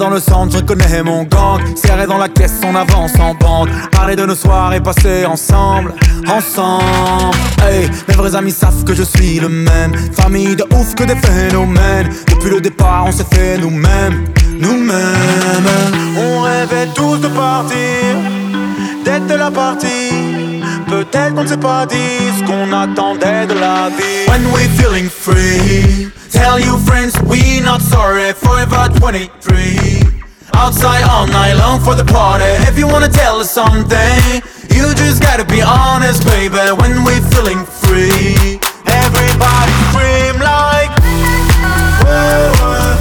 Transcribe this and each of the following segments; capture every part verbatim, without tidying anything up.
dans le centre, je reconnais mon gang. Serré dans la caisse, on avance en bande. Parler de nos soirées passées ensemble, ensemble. Hey, mes vrais amis savent que je suis le même. Famille de ouf que des phénomènes. Depuis le départ, on s'est fait nous-mêmes, nous-mêmes. On rêvait tous de partir, d'être de la partie. Peut-être qu'on ne s'est pas dit ce qu'on attendait de la vie. When we feeling free, tell you friends we not sorry. Forever twenty-three, outside all night long for the party. If you wanna tell us something, you just gotta be honest, baby. When we feeling free, everybody scream like whoa, whoa.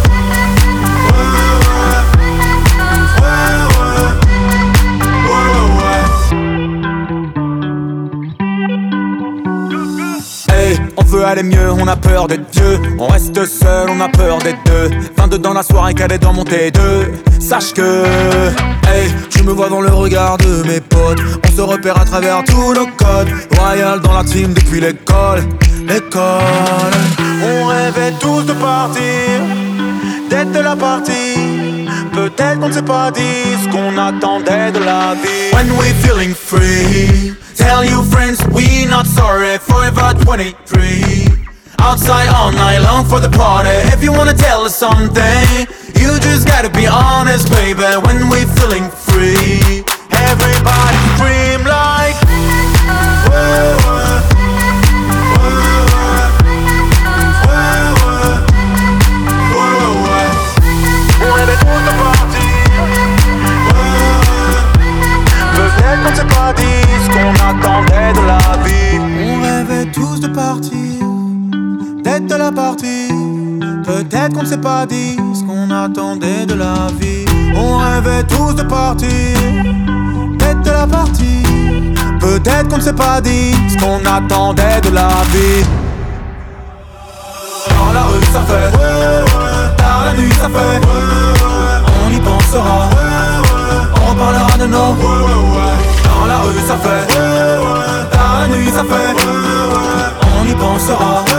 On veut aller mieux, on a peur d'être Dieu. On reste seul, on a peur d'être deux. vingt-deux dans la soirée, calé dans mon T deux. Sache que, hey, je me vois dans le regard de mes potes. On se repère à travers tous nos codes. Royal dans la team depuis l'école, l'école. On rêvait tous de partir, d'être de la partie. Peut-être qu'on ne s'est pas dit ce qu'on attendait de la vie. When we feeling free, tell you friends we not sorry. Forever twenty-three, outside all night long for the party. If you wanna tell us something, you just gotta be honest, baby. When we feeling free, everybody scream like whoa, whoa. On s'est pas dit ce qu'on attendait de la vie. On rêvait tous de partir, d'être de la partie. Peut-être qu'on ne s'est pas dit ce qu'on attendait de la vie. On rêvait tous de partir, d'être de la partie. Peut-être qu'on ne s'est pas dit ce qu'on attendait de la vie. Dans la rue ça fait, tard la nuit ça fait, on y pensera, on parlera de nos. Dans la rue ça fait, tard la nuit ça fait, on y pensera.